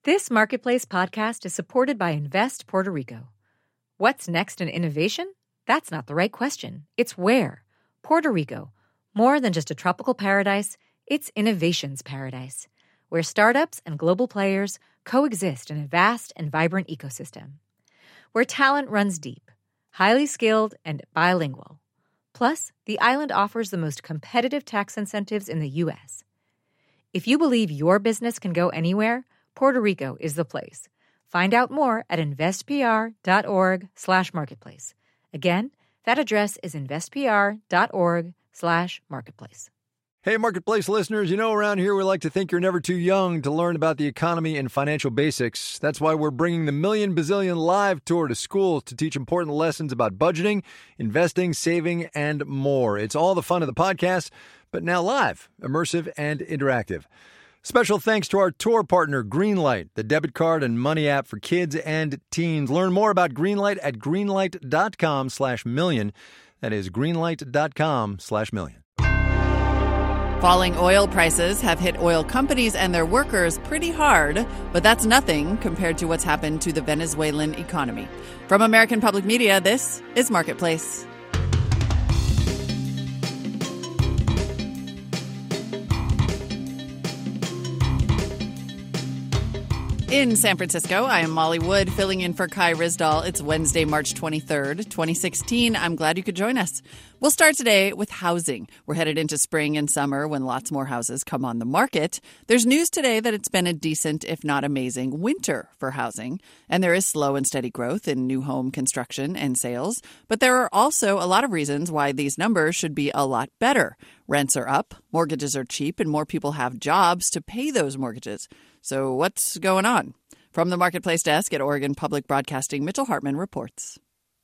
This Marketplace podcast is supported by Invest Puerto Rico. What's next in innovation? That's not the right question. It's where. Puerto Rico. More than just a tropical paradise, it's innovation's paradise, where startups and global players coexist in a vast and vibrant ecosystem. Where talent runs deep, highly skilled, and bilingual. Plus, the island offers the most competitive tax incentives in the U.S. If you believe your business can go anywhere, Puerto Rico is the place. Find out more at investpr.org/marketplace. Again, that address is investpr.org/marketplace. Hey, Marketplace listeners, around here we like to think you're never too young to learn about the economy and financial basics. That's why we're bringing the Million Bazillion Live Tour to schools to teach important lessons about budgeting, investing, saving, and more. It's all the fun of the podcast, but now live, immersive, and interactive. Special thanks to our tour partner, Greenlight, the debit card and money app for kids and teens. Learn more about Greenlight at greenlight.com/million. That is greenlight.com/million. Falling oil prices have hit oil companies and their workers pretty hard, but that's nothing compared to what's happened to the Venezuelan economy. From American Public Media, this is Marketplace. In San Francisco, I am Molly Wood, filling in for Kai Ryssdal. It's Wednesday, March 23rd, 2016. I'm glad you could join us. We'll start today with housing. We're headed into spring and summer when lots more houses come on the market. There's news today that it's been a decent, if not amazing, winter for housing. And there is slow and steady growth in new home construction and sales. But there are also a lot of reasons why these numbers should be a lot better. Rents are up, mortgages are cheap, and more people have jobs to pay those mortgages. So what's going on? From the Marketplace desk at Oregon Public Broadcasting, Mitchell Hartman reports.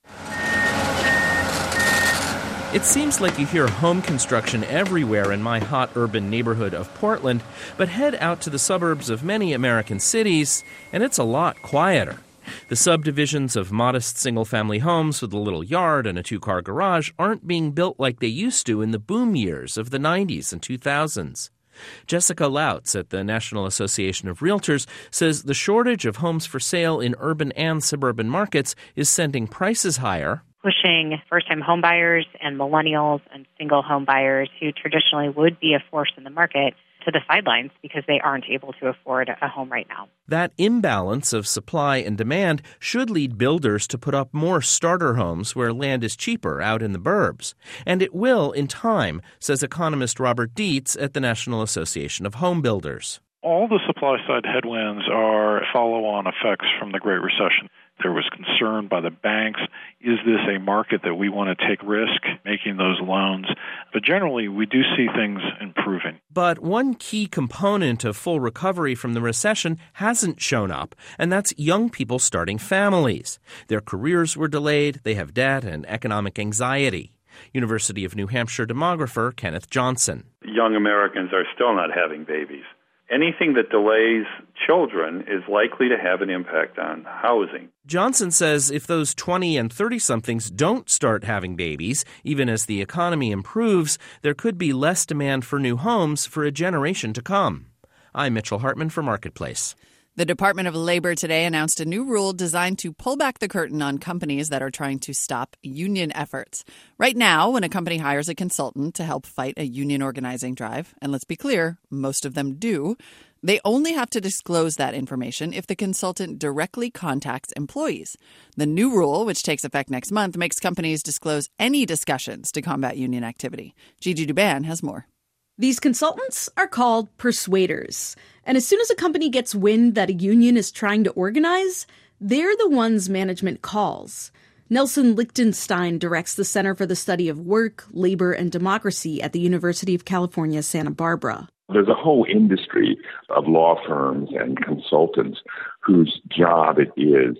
It seems like you hear home construction everywhere in my hot urban neighborhood of Portland, but head out to the suburbs of many American cities, and it's a lot quieter. The subdivisions of modest single-family homes with a little yard and a two-car garage aren't being built like they used to in the boom years of the 90s and 2000s. Jessica Lautz at the National Association of Realtors says the shortage of homes for sale in urban and suburban markets is sending prices higher, pushing first-time home buyers and millennials and single home buyers who traditionally would be a force in the market to the sidelines because they aren't able to afford a home right now. That imbalance of supply and demand should lead builders to put up more starter homes where land is cheaper out in the burbs. And it will in time, says economist Robert Dietz at the National Association of Home Builders. All the supply-side headwinds are follow-on effects from the Great Recession. There was concern by the banks, is this a market that we want to take risk making those loans? But generally, we do see things improving. But one key component of full recovery from the recession hasn't shown up, and that's young people starting families. Their careers were delayed, they have debt and economic anxiety. University of New Hampshire demographer Kenneth Johnson. Young Americans are still not having babies. Anything that delays children is likely to have an impact on housing. Johnson says if those 20 and 30-somethings don't start having babies, even as the economy improves, there could be less demand for new homes for a generation to come. I'm Mitchell Hartman for Marketplace. The Department of Labor today announced a new rule designed to pull back the curtain on companies that are trying to stop union efforts. Right now, when a company hires a consultant to help fight a union organizing drive, and let's be clear, most of them do, they only have to disclose that information if the consultant directly contacts employees. The new rule, which takes effect next month, makes companies disclose any discussions to combat union activity. Gigi Duban has more. These consultants are called persuaders. And as soon as a company gets wind that a union is trying to organize, they're the ones management calls. Nelson Lichtenstein directs the Center for the Study of Work, Labor, and Democracy at the University of California, Santa Barbara. There's a whole industry of law firms and consultants whose job it is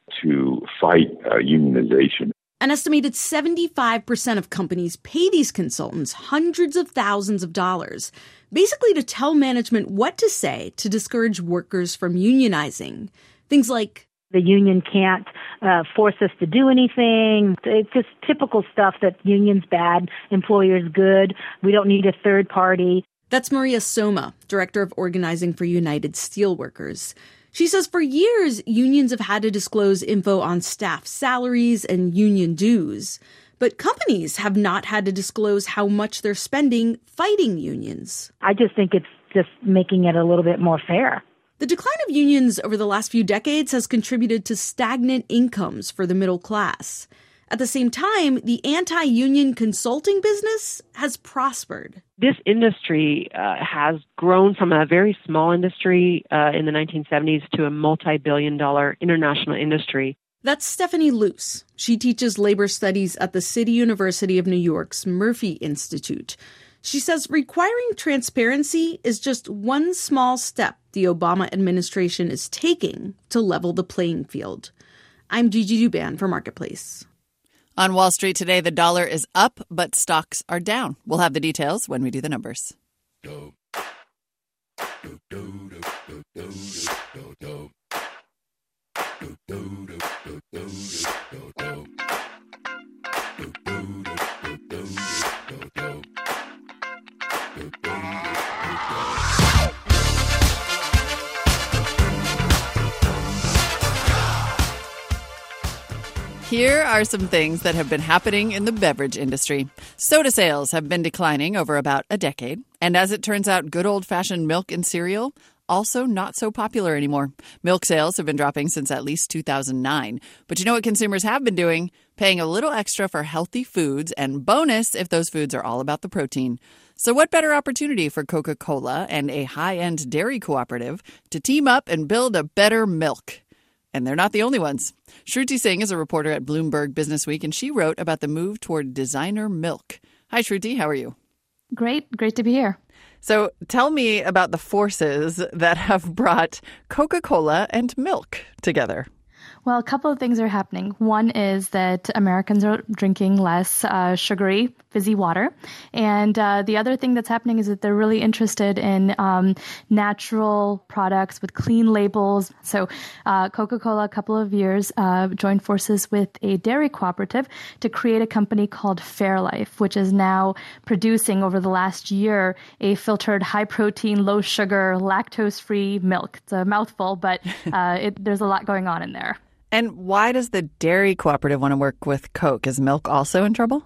to fight unionization. An estimated 75% of companies pay these consultants hundreds of thousands of dollars, basically to tell management what to say to discourage workers from unionizing. Things like, the union can't force us to do anything. It's just typical stuff that union's bad, employer's good, we don't need a third party. That's Maria Soma, Director of Organizing for United Steelworkers. She says for years, unions have had to disclose info on staff salaries and union dues. But companies have not had to disclose how much they're spending fighting unions. I just think it's just making it a little bit more fair. The decline of unions over the last few decades has contributed to stagnant incomes for the middle class. At the same time, the anti-union consulting business has prospered. This industry has grown from a very small industry in the 1970s to a multi-billion-dollar international industry. That's Stephanie Luce. She teaches labor studies at the City University of New York's Murphy Institute. She says requiring transparency is just one small step the Obama administration is taking to level the playing field. I'm Gigi Duban for Marketplace. On Wall Street today, the dollar is up, but stocks are down. We'll have the details when we do the numbers. Here are some things that have been happening in the beverage industry. Soda sales have been declining over about a decade. And as it turns out, good old-fashioned milk and cereal, also not so popular anymore. Milk sales have been dropping since at least 2009. But you know what consumers have been doing? Paying a little extra for healthy foods, and bonus if those foods are all about the protein. So what better opportunity for Coca-Cola and a high-end dairy cooperative to team up and build a better milk? And they're not the only ones. Shruti Singh is a reporter at Bloomberg Businessweek, and she wrote about the move toward designer milk. Hi, Shruti. How are you? Great to be here. So tell me about the forces that have brought Coca-Cola and milk together. Well, a couple of things are happening. One is that Americans are drinking less sugary, fizzy water. And the other thing that's happening is that they're really interested in natural products with clean labels. So Coca-Cola, a couple of years, joined forces with a dairy cooperative to create a company called Fairlife, which is now producing over the last year a filtered, high-protein, low-sugar, lactose-free milk. It's a mouthful, but there's a lot going on in there. And why does the dairy cooperative want to work with Coke? Is milk also in trouble?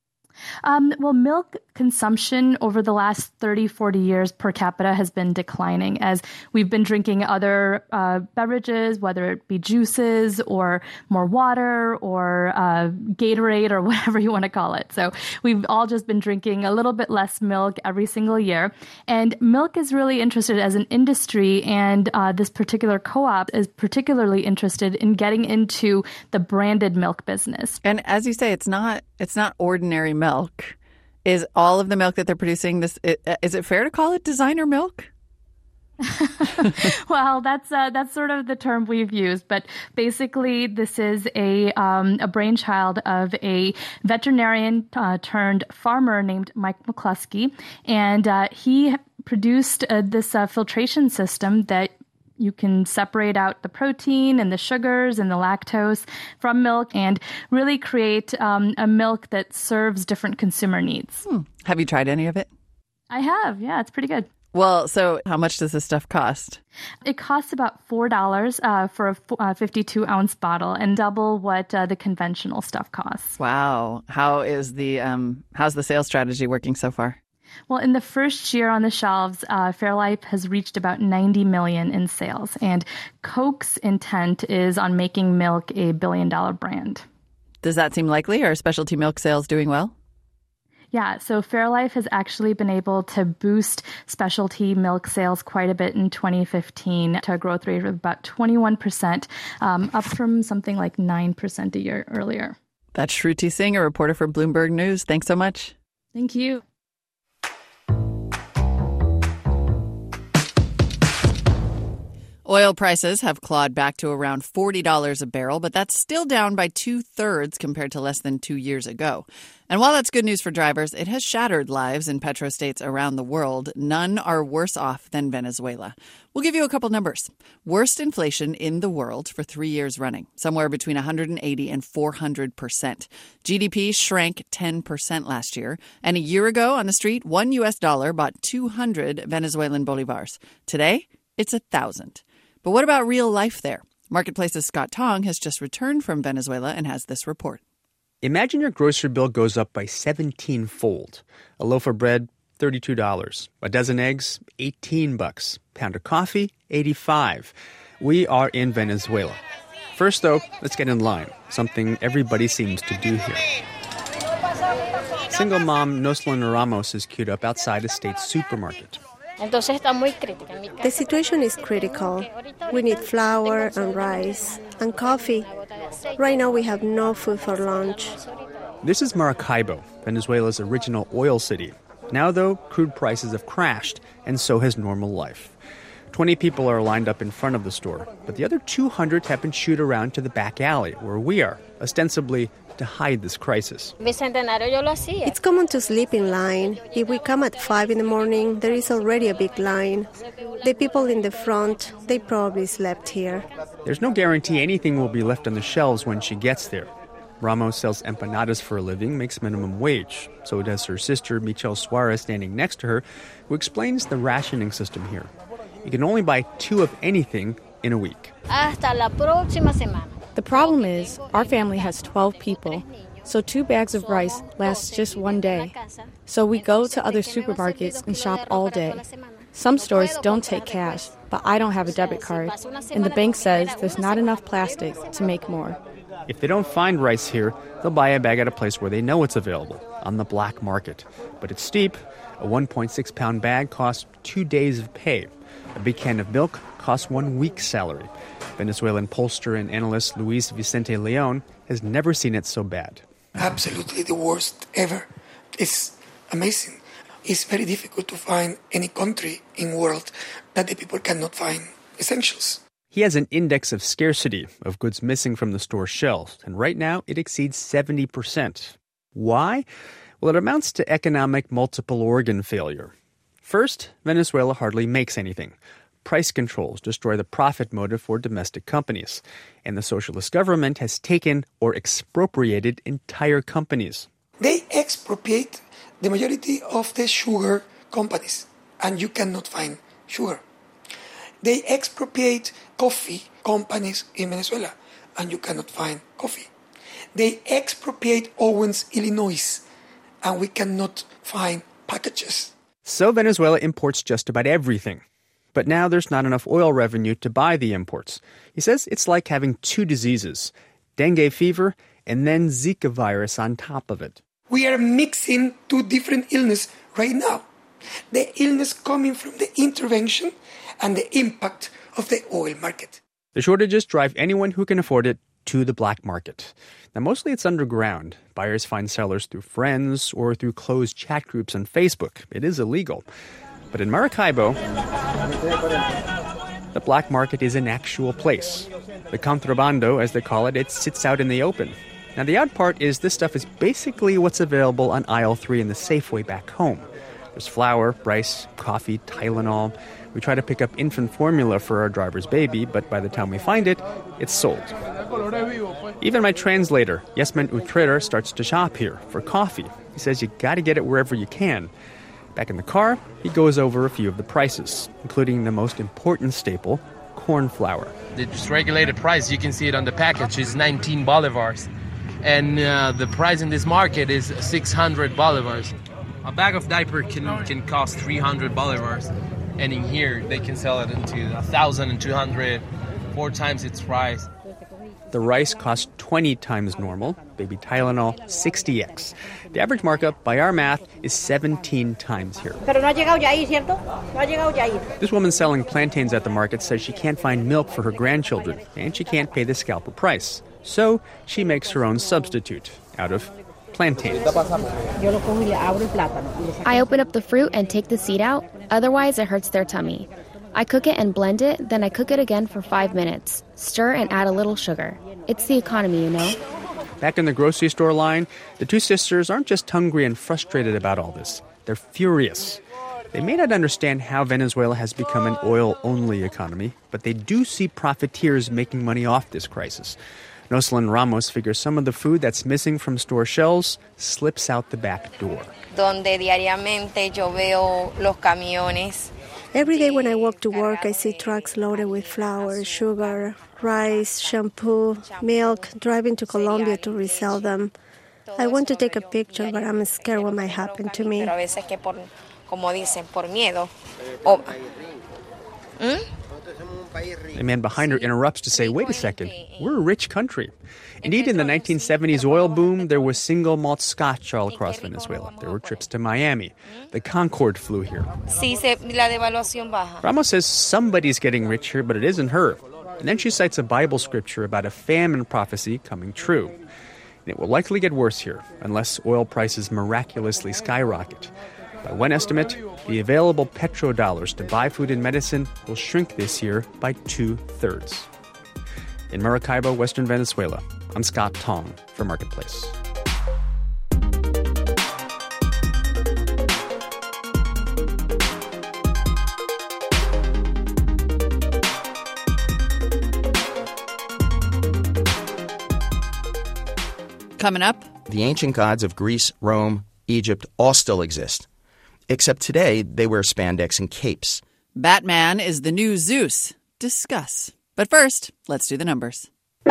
Well, milk consumption over the last 30, 40 years per capita has been declining as we've been drinking other beverages, whether it be juices or more water or Gatorade or whatever you want to call it. So we've all just been drinking a little bit less milk every single year. And milk is really interested as an industry, and this particular co-op is particularly interested in getting into the branded milk business. And as you say, it's not ordinary milk. Is all of the milk that they're producing this? Is it fair to call it designer milk? Well, that's sort of the term we've used, but basically, this is a brainchild of a veterinarian turned farmer named Mike McCluskey, and he produced this filtration system that you can separate out the protein and the sugars and the lactose from milk and really create a milk that serves different consumer needs. Have you tried any of it? I have. Yeah, it's pretty good. Well, so how much does this stuff cost? It costs about $4 for a 52-ounce bottle and double what the conventional stuff costs. Wow. How's the sales strategy working so far? Well, in the first year on the shelves, Fairlife has reached about $90 million in sales, and Coke's intent is on making milk a billion-dollar brand. Does that seem likely? Are specialty milk sales doing well? Yeah, so Fairlife has actually been able to boost specialty milk sales quite a bit in 2015 to a growth rate of about 21%, up from something like 9% a year earlier. That's Shruti Singh, a reporter for Bloomberg News. Thanks so much. Thank you. Oil prices have clawed back to around $40 a barrel, but that's still down by 2/3 compared to less than 2 years ago. And while that's good news for drivers, it has shattered lives in petrostates around the world. None are worse off than Venezuela. We'll give you a couple numbers. Worst inflation in the world for 3 years running, somewhere between 180 and 400%. GDP shrank 10% last year. And a year ago on the street, $1 bought 200 Venezuelan bolivars. Today, it's 1,000. But what about real life there? Marketplace's Scott Tong has just returned from Venezuela and has this report. Imagine your grocery bill goes up by 17-fold. A loaf of bread, $32. A dozen eggs, $18. Pound of coffee, $85. We are in Venezuela. First, though, let's get in line, something everybody seems to do here. Single mom Noslin Ramos is queued up outside a state supermarket. The situation is critical. We need flour and rice and coffee. Right now we have no food for lunch. This is Maracaibo, Venezuela's original oil city. Now, though, crude prices have crashed, and so has normal life. 20 people are lined up in front of the store, but the other 200 have been shooed around to the back alley, where we are, ostensibly to hide this crisis. It's common to sleep in line. If we come at 5 in the morning, there is already a big line. The people in the front, they probably slept here. There's no guarantee anything will be left on the shelves when she gets there. Ramos sells empanadas for a living, makes minimum wage. So does her sister, Michelle Suarez, standing next to her, who explains the rationing system here. You can only buy 2 of anything in a week. The problem is, our family has 12 people, so 2 bags of rice lasts just 1 day. So we go to other supermarkets and shop all day. Some stores don't take cash, but I don't have a debit card, and the bank says there's not enough plastic to make more. If they don't find rice here, they'll buy a bag at a place where they know it's available, on the black market. But it's steep. A 1.6-pound bag costs 2 days of pay. A big can of milk costs 1 week's salary. Venezuelan pollster and analyst Luis Vicente Leon has never seen it so bad. Absolutely the worst ever. It's amazing. It's very difficult to find any country in the world that the people cannot find essentials. He has an index of scarcity of goods missing from the store shelves, and right now it exceeds 70%. Why? Well, it amounts to economic multiple organ failure. First, Venezuela hardly makes anything. Price controls destroy the profit motive for domestic companies. And the socialist government has taken or expropriated entire companies. They expropriate the majority of the sugar companies, and you cannot find sugar. They expropriate coffee companies in Venezuela, and you cannot find coffee. They expropriate Owens, Illinois, and we cannot find packages. So Venezuela imports just about everything. But now there's not enough oil revenue to buy the imports. He says it's like having 2 diseases, dengue fever and then Zika virus on top of it. We are mixing 2 different illnesses right now. The illness coming from the intervention and the impact of the oil market. The shortages drive anyone who can afford it to the black market. Now, mostly it's underground. Buyers find sellers through friends or through closed chat groups on Facebook. It is illegal. But in Maracaibo, the black market is an actual place. The contrabando, as they call it, it sits out in the open. Now, the odd part is this stuff is basically what's available on aisle 3 in the Safeway back home. There's flour, rice, coffee, Tylenol. We try to pick up infant formula for our driver's baby, but by the time we find it, it's sold. Even my translator, Yasmin Utrera, starts to shop here for coffee. He says you got to get it wherever you can. Back in the car, he goes over a few of the prices, including the most important staple, corn flour. The regulated price, you can see it on the package, is 19 bolivars. And the price in this market is 600 bolivars. A bag of diaper can cost 300 bolivars. And in here, they can sell it into 1,200, 4 times its price. The rice costs 20 times normal, baby Tylenol 60x. The average markup, by our math, is 17 times here. This woman selling plantains at the market says she can't find milk for her grandchildren, and she can't pay the scalper price. So she makes her own substitute out of plantains. I open up the fruit and take the seed out, otherwise it hurts their tummy. I cook it and blend it, then I cook it again for 5 minutes. Stir and add a little sugar. It's the economy, you know. Back in the grocery store line, the 2 sisters aren't just hungry and frustrated about all this. They're furious. They may not understand how Venezuela has become an oil-only economy, but they do see profiteers making money off this crisis. Noslin Ramos figures some of the food that's missing from store shelves slips out the back door. Donde diariamente yo veo los camiones Every day when I walk to work, I see trucks loaded with flour, sugar, rice, shampoo, milk, driving to Colombia to resell them. I want to take a picture, but I'm scared what might happen to me. The man behind her interrupts to say, wait a second, we're a rich country. Indeed, in the 1970s oil boom, there was single malt scotch all across Venezuela. There were trips to Miami. The Concorde flew here. Ramos says somebody's getting rich here, but it isn't her. And then she cites a Bible scripture about a famine prophecy coming true. And it will likely get worse here, unless oil prices miraculously skyrocket. By one estimate, the available petrodollars to buy food and medicine will shrink this year by 2/3. In Maracaibo, western Venezuela, I'm Scott Tong for Marketplace. Coming up, the ancient gods of Greece, Rome, Egypt all still exist. Except today, they wear spandex and capes. Batman is the new Zeus. Discuss. But first, let's do the numbers.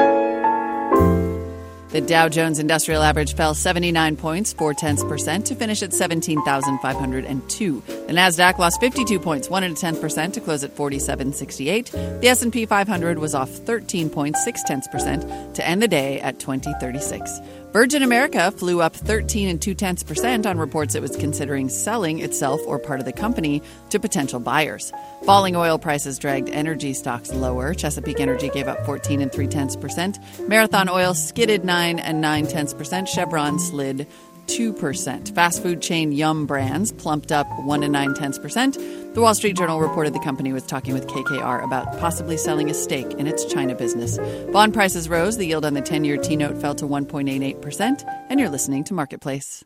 The Dow Jones Industrial Average fell 79 points, 0.4%, to finish at 17,502. The Nasdaq lost 52 points, 1.1%, to close at 4768. The S&P 500 was off 13.6%, to end the day at 2036. Virgin America flew up 13.2% on reports it was considering selling itself or part of the company to potential buyers. Falling oil prices dragged energy stocks lower. Chesapeake Energy gave up 14.3%. Marathon Oil skidded 9.9%. Chevron slid 2%. Fast food chain Yum Brands plumped up 1.9%. The Wall Street Journal reported the company was talking with KKR about possibly selling a stake in its China business. Bond prices rose. The yield on the 10-year T-note fell to 1.88%. And you're listening to Marketplace.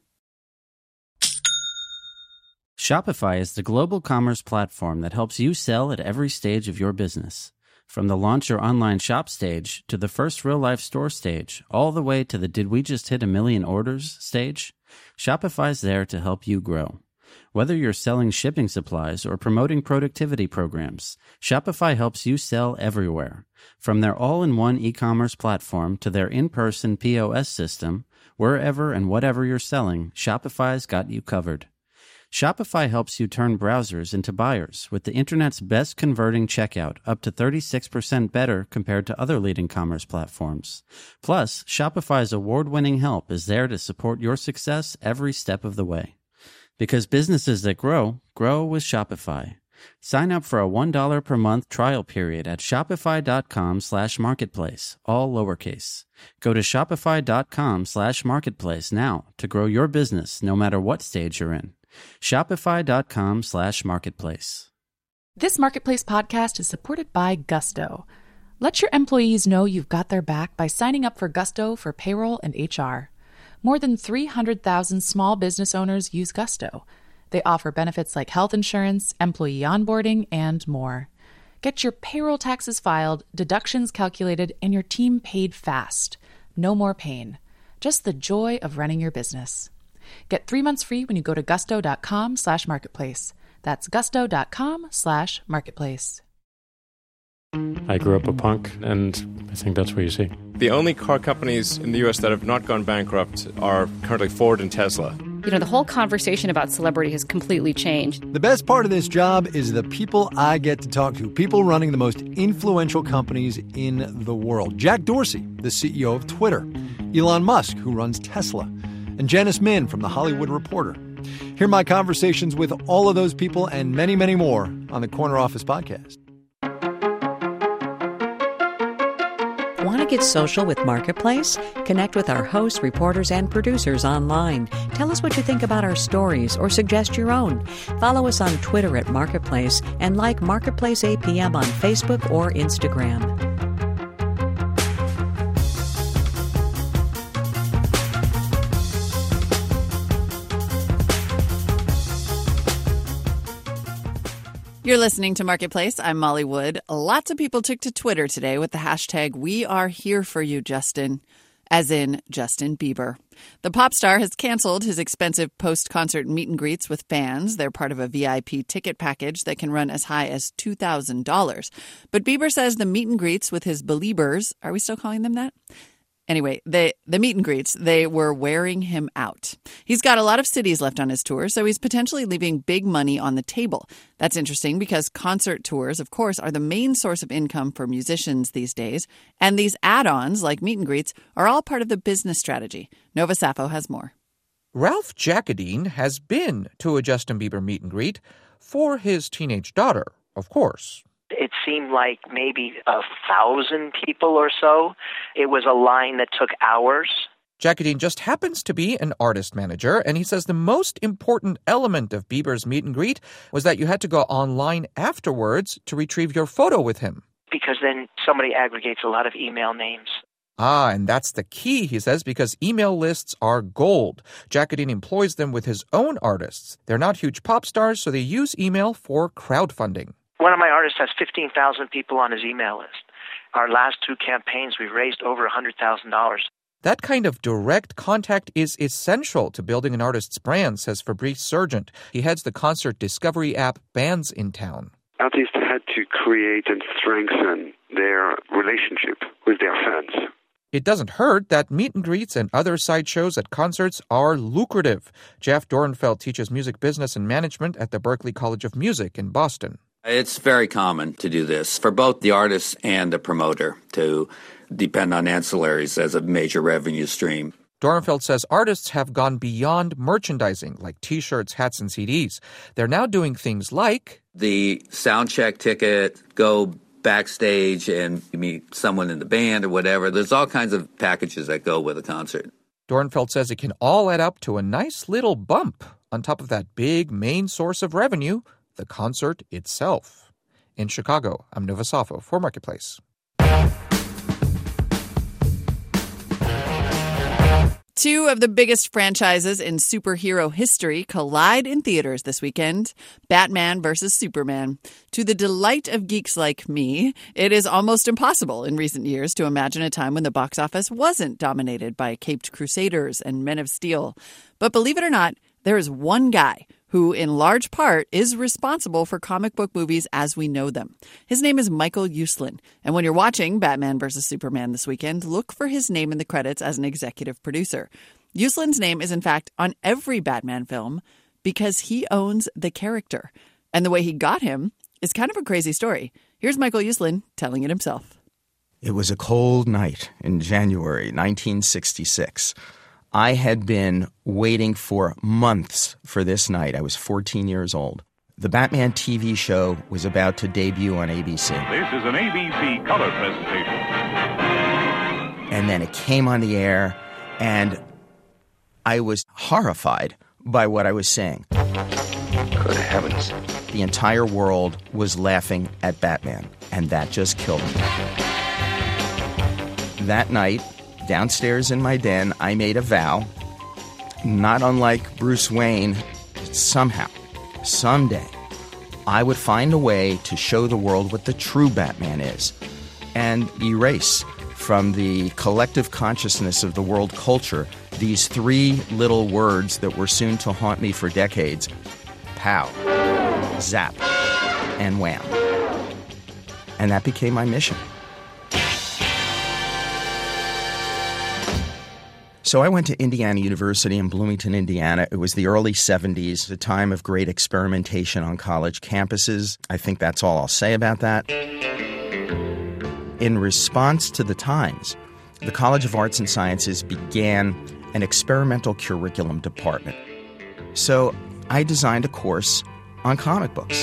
Shopify is the global commerce platform that helps you sell at every stage of your business. From the launch your online shop stage to the first real-life store stage, all the way to the did we just hit 1 million orders stage, Shopify's there to help you grow. Whether you're selling shipping supplies or promoting productivity programs, Shopify helps you sell everywhere. From their all-in-one e-commerce platform to their in-person POS system, wherever and whatever you're selling, Shopify's got you covered. Shopify helps you turn browsers into buyers with the internet's best converting checkout, up to 36% better compared to other leading commerce platforms. Plus, Shopify's award-winning help is there to support your success every step of the way. Because businesses that grow, grow with Shopify. Sign up for a $1 per month trial period at shopify.com/marketplace, all lowercase. Go to shopify.com/marketplace now to grow your business no matter what stage you're in. Shopify.com/marketplace. This Marketplace podcast is supported by Gusto. Let your employees know you've got their back by signing up for Gusto for payroll and HR. More than 300,000 small business owners use Gusto. They offer benefits like health insurance, employee onboarding, and more. Get your payroll taxes filed, deductions calculated, and your team paid fast. No more pain. Just the joy of running your business. Get 3 months free when you go to gusto.com/marketplace. That's gusto.com/marketplace. I grew up a punk, and I think that's what you see. The only car companies in the U.S. that have not gone bankrupt are currently Ford and Tesla. You know, the whole conversation about celebrity has completely changed. The best part of this job is the people I get to talk to, people running the most influential companies in the world. Jack Dorsey, the CEO of Twitter, Elon Musk, who runs Tesla, and Janice Min from The Hollywood Reporter. Hear my conversations with all of those people and many, many more on the Corner Office podcast. Want to get social with Marketplace? Connect with our hosts, reporters, and producers online. Tell us what you think about our stories or suggest your own. Follow us on Twitter at Marketplace and like Marketplace APM on Facebook or Instagram. You're listening to Marketplace. I'm Molly Wood. Lots of people took to Twitter today with the hashtag #WeAreHereForYou, Justin. as in Justin Bieber. The pop star has canceled his expensive post-concert meet and greets with fans. They're part of a VIP ticket package that can run as high as $2,000. But Bieber says the meet and greets with his Beliebers, are we still calling them that? Anyway, the meet and greets, they were wearing him out. He's got a lot of cities left on his tour, so he's potentially leaving big money on the table. That's interesting because concert tours, of course, are the main source of income for musicians these days. And these add-ons, like meet and greets, are all part of the business strategy. Nova Sappho has more. Ralph Jacquedine has been to a Justin Bieber meet and greet for his teenage daughter, of course. It seemed like maybe 1,000 people or so. It was a line that took hours. Jacquedine just happens to be an artist manager, and he says the most important element of Bieber's meet and greet was that you had to go online afterwards to retrieve your photo with him. Because then somebody aggregates a lot of email names. And that's the key, he says, because email lists are gold. Jacquedine employs them with his own artists. They're not huge pop stars, so they use email for crowdfunding. One of my artists has 15,000 people on his email list. Our last 2 campaigns, we raised over $100,000. That kind of direct contact is essential to building an artist's brand, says Fabrice Sergent. He heads the concert discovery app Bands in Town. Artists had to create and strengthen their relationship with their fans. It doesn't hurt that meet and greets and other sideshows at concerts are lucrative. Jeff Dorenfeld teaches music business and management at the Berklee College of Music in Boston. It's very common to do this for both the artist and the promoter to depend on ancillaries as a major revenue stream. Dorenfeld says artists have gone beyond merchandising, like T-shirts, hats, and CDs. They're now doing things like the soundcheck ticket, go backstage and meet someone in the band or whatever. There's all kinds of packages that go with a concert. Dorenfeld says it can all add up to a nice little bump on top of that big main source of revenue, the concert itself. In Chicago, I'm Nova Sappho for Marketplace. Two of the biggest franchises in superhero history collide in theaters this weekend. Batman versus Superman. To the delight of geeks like me, it is almost impossible in recent years to imagine a time when the box office wasn't dominated by Caped Crusaders and Men of Steel. But believe it or not, there is one guy who, in large part, is responsible for comic book movies as we know them. His name is Michael Uslan, and when you're watching Batman vs. Superman this weekend, look for his name in the credits as an executive producer. Uslan's name is, in fact, on every Batman film because he owns the character. And the way he got him is kind of a crazy story. Here's Michael Uslan telling it himself. It was a cold night in January 1966. I had been waiting for months for this night. I was 14 years old. The Batman TV show was about to debut on ABC. This is an ABC color presentation. And then it came on the air, and I was horrified by what I was seeing. Good heavens. The entire world was laughing at Batman, and that just killed me. That night, downstairs in my den, I made a vow, not unlike Bruce Wayne, somehow, someday, I would find a way to show the world what the true Batman is and erase from the collective consciousness of the world culture these 3 little words that were soon to haunt me for decades: pow, zap, and wham. And that became my mission. So I went to Indiana University in Bloomington, Indiana. It was the early 70s, a time of great experimentation on college campuses. I think that's all I'll say about that. In response to the times, the College of Arts and Sciences began an experimental curriculum department. So I designed a course on comic books.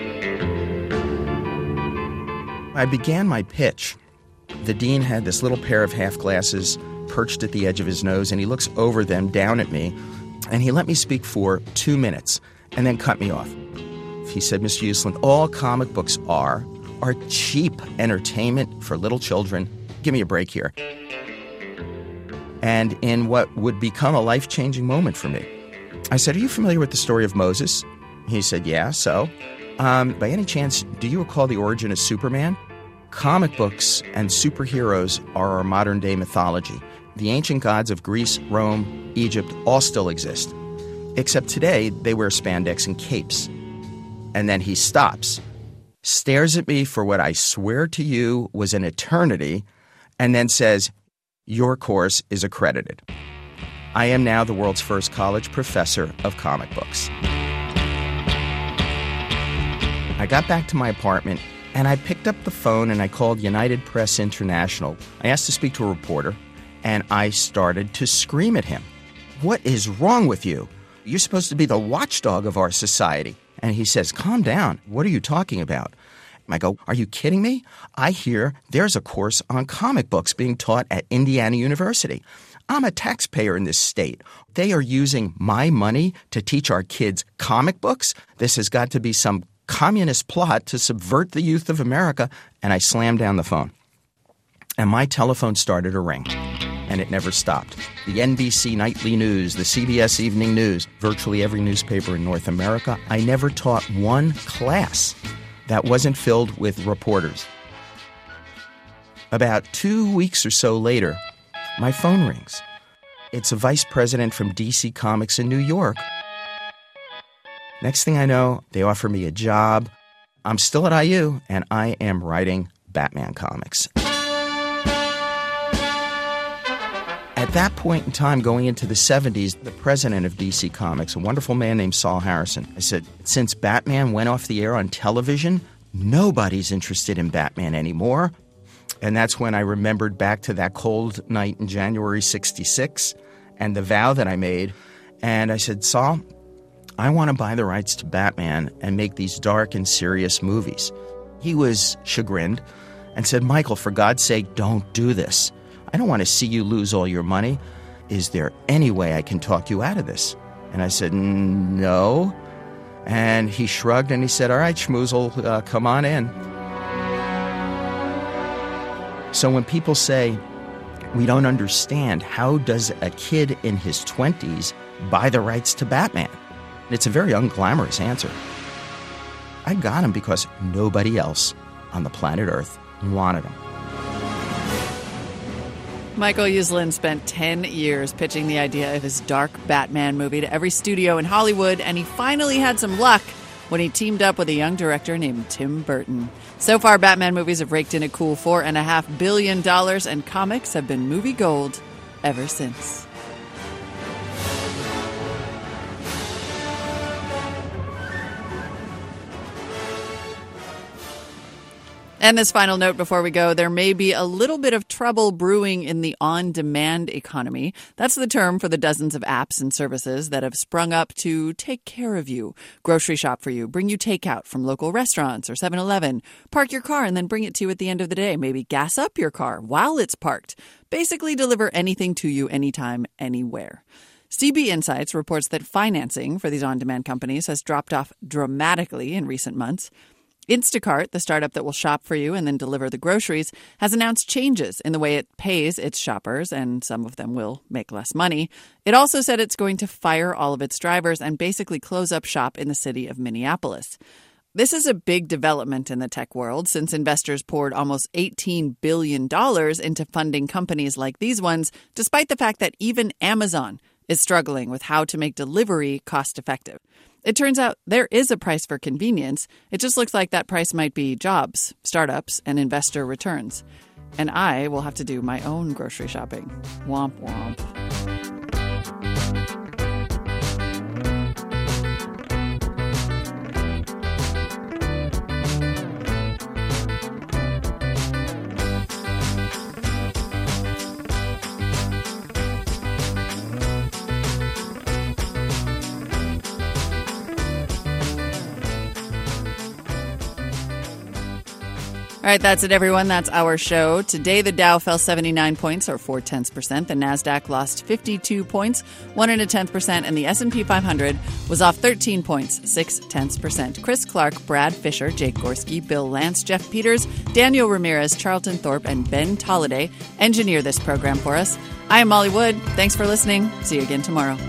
I began my pitch. The dean had this little pair of half glasses perched at the edge of his nose, and he looks over them down at me, and he let me speak for 2 minutes and then cut me off. He said, "Mr. Uslan, all comic books are cheap entertainment for little children. Give me a break here." And in what would become a life-changing moment for me, I said, "Are you familiar with the story of Moses?" He said, "Yeah, so? By any chance, do you recall the origin of Superman?" Comic books and superheroes are our modern-day mythology. The ancient gods of Greece, Rome, Egypt all still exist. Except today, they wear spandex and capes. And then he stops, stares at me for what I swear to you was an eternity, and then says, "Your course is accredited." I am now the world's first college professor of comic books. I got back to my apartment, and I picked up the phone and I called United Press International. I asked to speak to a reporter, and I started to scream at him. "What is wrong with you? You're supposed to be the watchdog of our society." And he says, "Calm down. What are you talking about?" I go, "Are you kidding me? I hear there's a course on comic books being taught at Indiana University. I'm a taxpayer in this state. They are using my money to teach our kids comic books? This has got to be some communist plot to subvert the youth of America." And I slammed down the phone. And my telephone started to ring. And it never stopped. The NBC Nightly News, the CBS Evening News, virtually every newspaper in North America. I never taught one class that wasn't filled with reporters. About 2 weeks or so later, my phone rings. It's a vice president from DC Comics in New York. Next thing I know, they offer me a job. I'm still at IU, and I am writing Batman comics. At that point in time, going into the 70s, the president of DC Comics, a wonderful man named Saul Harrison, I said, "Since Batman went off the air on television, nobody's interested in Batman anymore." And that's when I remembered back to that cold night in January 66 and the vow that I made. And I said, "Saul, I want to buy the rights to Batman and make these dark and serious movies." He was chagrined and said, "Michael, for God's sake, don't do this. I don't want to see you lose all your money. Is there any way I can talk you out of this?" And I said, "No." And he shrugged and he said, "All right, Schmoozle, come on in." So when people say, "We don't understand, how does a kid in his 20s buy the rights to Batman?" It's a very unglamorous answer. I got him because nobody else on the planet Earth wanted him. Michael Uslan spent 10 years pitching the idea of his dark Batman movie to every studio in Hollywood, and he finally had some luck when he teamed up with a young director named Tim Burton. So far, Batman movies have raked in a cool $4.5 billion, and comics have been movie gold ever since. And this final note before we go, there may be a little bit of trouble brewing in the on-demand economy. That's the term for the dozens of apps and services that have sprung up to take care of you, grocery shop for you, bring you takeout from local restaurants or 7-Eleven, park your car and then bring it to you at the end of the day, maybe gas up your car while it's parked, basically deliver anything to you anytime, anywhere. CB Insights reports that financing for these on-demand companies has dropped off dramatically in recent months. Instacart, the startup that will shop for you and then deliver the groceries, has announced changes in the way it pays its shoppers, and some of them will make less money. It also said it's going to fire all of its drivers and basically close up shop in the city of Minneapolis. This is a big development in the tech world since investors poured almost $18 billion into funding companies like these ones, despite the fact that even Amazon is struggling with how to make delivery cost-effective. It turns out there is a price for convenience. It just looks like that price might be jobs, startups, and investor returns. And I will have to do my own grocery shopping. Womp womp. All right, that's it, everyone. That's our show. Today, the Dow fell 79 points, or 0.4%. The NASDAQ lost 52 points, 1.1%. And the S&P 500 was off 13 points, 0.6%. Chris Clark, Brad Fisher, Jake Gorski, Bill Lance, Jeff Peters, Daniel Ramirez, Charlton Thorpe, and Ben Tolliday engineer this program for us. I am Molly Wood. Thanks for listening. See you again tomorrow.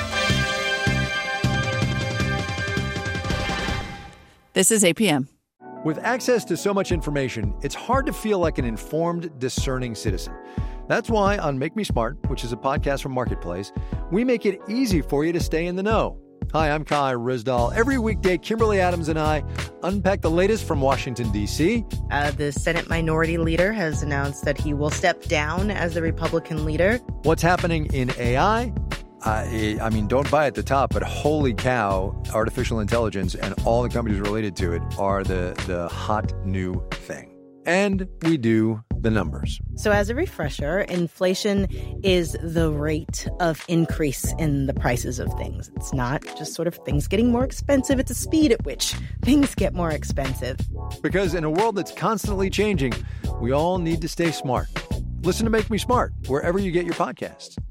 This is APM. With access to so much information, it's hard to feel like an informed, discerning citizen. That's why on Make Me Smart, which is a podcast from Marketplace, we make it easy for you to stay in the know. Hi, I'm Kai Ryssdal. Every weekday, Kimberly Adams and I unpack the latest from Washington, D.C. The Senate Minority Leader has announced that he will step down as the Republican leader. What's happening in AI? I mean, don't buy at the top, but holy cow, artificial intelligence and all the companies related to it are the hot new thing. And we do the numbers. So as a refresher, inflation is the rate of increase in the prices of things. It's not just sort of things getting more expensive. It's the speed at which things get more expensive. Because in a world that's constantly changing, we all need to stay smart. Listen to Make Me Smart wherever you get your podcasts.